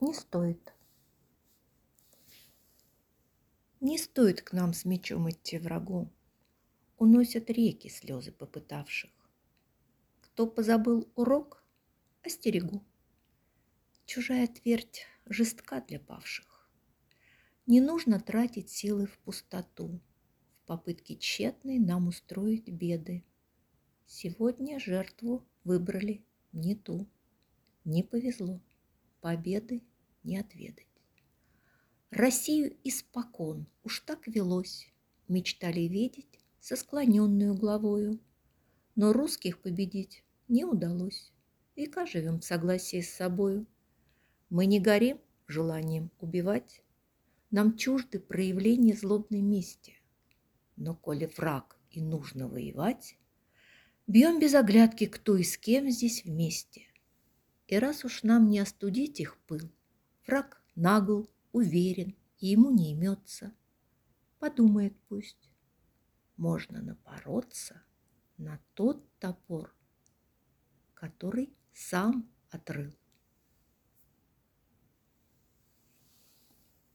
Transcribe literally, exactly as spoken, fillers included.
не стоит. Не стоит к нам с мечом идти врагу, уносят реки слезы попытавших. Кто позабыл урок, остерегу. Чужая твердь жестка для павших. Не нужно тратить силы в пустоту, в попытке тщетной нам устроить беды. Сегодня жертву выбрали не ту, не повезло, победы не отведать. Россию испокон уж так велось, мечтали видеть со склоненную главою, но русских победить не удалось. Века живем в согласии с собою. Мы не горим желанием убивать, нам чужды проявления злобной мести. Но коли враг и нужно воевать, бьем без оглядки, кто и с кем здесь вместе. И раз уж нам не остудить их пыл, враг нагл, уверен, и ему не имется, подумает пусть, можно напороться на тот топор, который сам отрыл.